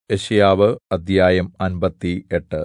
യെശയ്യാവ് അദ്ധ്യായം 58.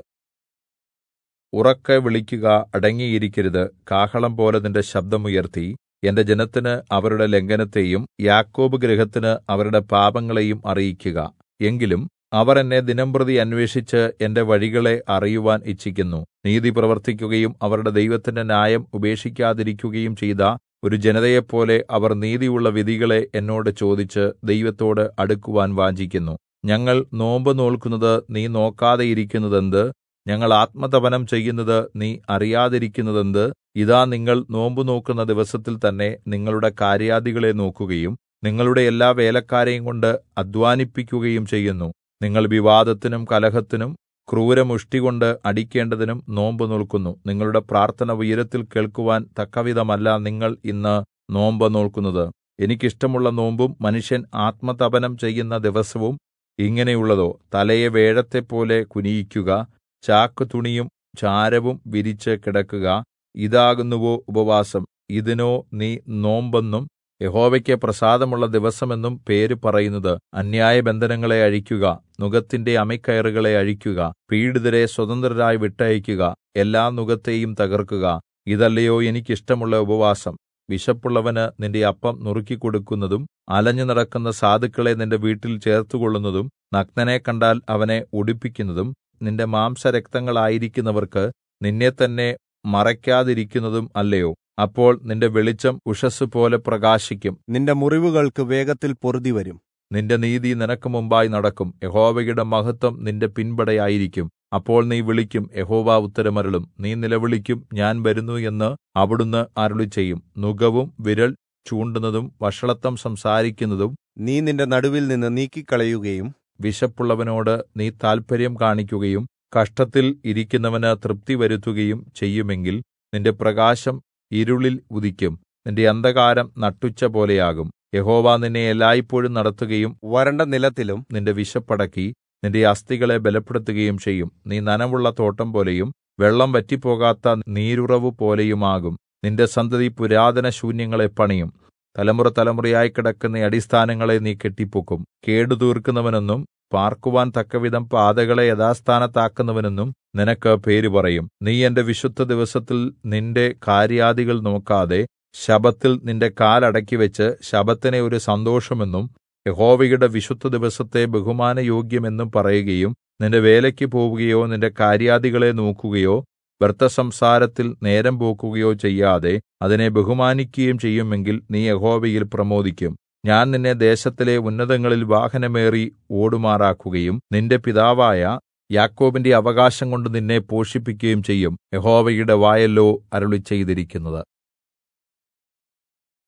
ഉറക്കെ വിളിക്കുക, അടങ്ങിയിരിക്കരുത്. കാഹളംപോലെ നിന്റെ ശബ്ദം ഉയർത്തി എന്റെ ജനത്തിന് അവരുടെ ലംഘനത്തെയും യാക്കോബ് ഗൃഹത്തിന് അവരുടെ പാപങ്ങളെയും അറിയിക്കുക. എങ്കിലും അവർ എന്നെ ദിനംപ്രതി അന്വേഷിച്ച് എന്റെ വഴികളെ അറിയുവാൻ ഇച്ഛിക്കുന്നു. നീതി പ്രവർത്തിക്കുകയും അവരുടെ ദൈവത്തിന്റെ ന്യായം ഉപേക്ഷിക്കാതിരിക്കുകയും ചെയ്ത ഒരു ജനതയെപ്പോലെ അവർ നീതിയുള്ള വിധികളെ എന്നോട് ചോദിച്ച് ദൈവത്തോട് അടുക്കുവാൻ വാഞ്ഛിക്കുന്നു. ഞങ്ങൾ നോമ്പ് നോല്ക്കുന്നത് നീ നോക്കാതെയിരിക്കുന്നതെന്ത്? ഞങ്ങൾ ആത്മതപനം ചെയ്യുന്നത് നീ അറിയാതിരിക്കുന്നതെന്ത്? ഇതാ, നിങ്ങൾ നോമ്പ് നോക്കുന്ന ദിവസത്തിൽ തന്നെ നിങ്ങളുടെ കാര്യാദികളെ നോക്കുകയും നിങ്ങളുടെ എല്ലാ വേലക്കാരെയും കൊണ്ട് അദ്ധ്വാനിപ്പിക്കുകയും ചെയ്യുന്നു. നിങ്ങൾ വിവാദത്തിനും കലഹത്തിനും ക്രൂരമുഷ്ടികൊണ്ട് അടിക്കേണ്ടതിനും നോമ്പ് നോല്ക്കുന്നു. നിങ്ങളുടെ പ്രാർത്ഥന ഉയരത്തിൽ കേൾക്കുവാൻ തക്കവിധമല്ല നിങ്ങൾ ഇന്ന് നോമ്പ് നോല്ക്കുന്നത്. എനിക്കിഷ്ടമുള്ള നോമ്പും മനുഷ്യൻ ആത്മതപനം ചെയ്യുന്ന ദിവസവും ഇങ്ങനെയുള്ളതോ? തലയെ വേഴത്തെപ്പോലെ കുനിയിക്കുക, ചാക്കുതുണിയും ചാരവും വിരിച്ച് കിടക്കുക. ഇതാകുന്നുവോ ഉപവാസം? ഇതിനോ നീ നോമ്പെന്നും യഹോവയ്ക്ക് പ്രസാദമുള്ള ദിവസമെന്നും പേര് പറയുന്നത്? അന്യായബന്ധനങ്ങളെ അഴിക്കുക, നുകത്തിന്റെ അമിക്കയറുകളെ അഴിക്കുക, പീഡിതരെ സ്വതന്ത്രരായി വിട്ടയയ്ക്കുക, എല്ലാ നുകത്തെയും തകർക്കുക. ഇതല്ലയോ എനിക്കിഷ്ടമുള്ള ഉപവാസം? വിശപ്പുള്ളവന് നിന്റെ അപ്പം നുറുക്കിക്കൊടുക്കുന്നതും അലഞ്ഞു നടക്കുന്ന സാധുക്കളെ നിന്റെ വീട്ടിൽ ചേർത്തുകൊള്ളുന്നതും നഗ്നനെ കണ്ടാൽ അവനെ ഉടുപ്പിക്കുന്നതും നിന്റെ മാംസരക്തങ്ങളായിരിക്കുന്നവർക്ക് നിന്നെത്തന്നെ മറയ്ക്കാതിരിക്കുന്നതും അല്ലയോ? അപ്പോൾ നിന്റെ വെളിച്ചം ഉഷസ്സുപോലെ പ്രകാശിക്കും. നിന്റെ മുറിവുകൾക്ക് വേഗത്തിൽ പൊറുതി വരും. നിന്റെ നീതി നിനക്ക് മുമ്പായി നടക്കും. യഹോവയുടെ മഹത്വം നിന്റെ പിൻപടയായിരിക്കും. അപ്പോൾ നീ വിളിക്കും, യഹോവ ഉത്തരമരുളും. നീ നിലവിളിക്കും, ഞാൻ വരുന്നു എന്ന് അവിടുന്ന് അരുളിച്ചെയ്യും. നുകവും വിരൽ ചൂണ്ടുന്നതും വഷളത്തം സംസാരിക്കുന്നതും നീ നിന്റെ നടുവിൽ നിന്ന് നീക്കിക്കളയുകയും വിശപ്പുള്ളവനോട് നീ താല്പര്യം കാണിക്കുകയും കഷ്ടത്തിൽ ഇരിക്കുന്നവന് തൃപ്തി വരുത്തുകയും ചെയ്യുമെങ്കിൽ നിന്റെ പ്രകാശം ഇരുളിൽ ഉദിക്കും, നിന്റെ അന്ധകാരം നട്ടുച്ച പോലെയാകും. യഹോവ നിന്നെ എല്ലായ്പോഴും നടത്തുകയും വരണ്ട നിലത്തിലും നിന്റെ വിശപ്പടക്കി നിന്റെ അസ്ഥികളെ ബലപ്പെടുത്തുകയും ചെയ്യും. നീ നനവുള്ള തോട്ടം പോലെയും വെള്ളം വറ്റിപ്പോകാത്ത നീരുറവു പോലെയുമാകും. നിന്റെ സന്തതി പുരാതന ശൂന്യങ്ങളെ പണിയും. തലമുറ തലമുറയായി കിടക്കുന്ന അടിസ്ഥാനങ്ങളെ നീ കെട്ടിപ്പൊക്കും. കേടുതീർക്കുന്നവനെന്നും പാർക്കുവാൻ തക്കവിധം പാതകളെ യഥാസ്ഥാനത്താക്കുന്നവനെന്നും നിനക്ക് പേര് പറയും. നീ എന്റെ വിശുദ്ധ ദിവസത്തിൽ നിന്റെ കാര്യാദികൾ നോക്കാതെ ശബ്ബത്തിൽ നിന്റെ കാൽ അടക്കിവെച്ച് ശബ്ബത്തിനെ ഒരു സന്തോഷമെന്നും യഹോവയുടെ വിശുദ്ധ ദിവസത്തെ ബഹുമാനയോഗ്യമെന്നും പറയുകയും നിന്റെ വേലയ്ക്ക് പോവുകയോ നിന്റെ കാര്യാദികളെ നോക്കുകയോ വ്യർത്ഥസംസാരത്തിൽ നേരം പോക്കുകയോ ചെയ്യാതെ അതിനെ ബഹുമാനിക്കുകയും ചെയ്യുമെങ്കിൽ നീ യഹോവയിൽ പ്രമോദിക്കും. ഞാൻ നിന്നെ ദേശത്തിലെ ഉന്നതങ്ങളിൽ വാഹനമേറി ഓടുമാറാക്കുകയും നിന്റെ പിതാവായ യാക്കോബിന്റെ അവകാശം കൊണ്ട് നിന്നെ പോഷിപ്പിക്കുകയും ചെയ്യും. യഹോവയുടെ വായല്ലോ അരുളിച്ചെയ്തിരിക്കുന്നത്.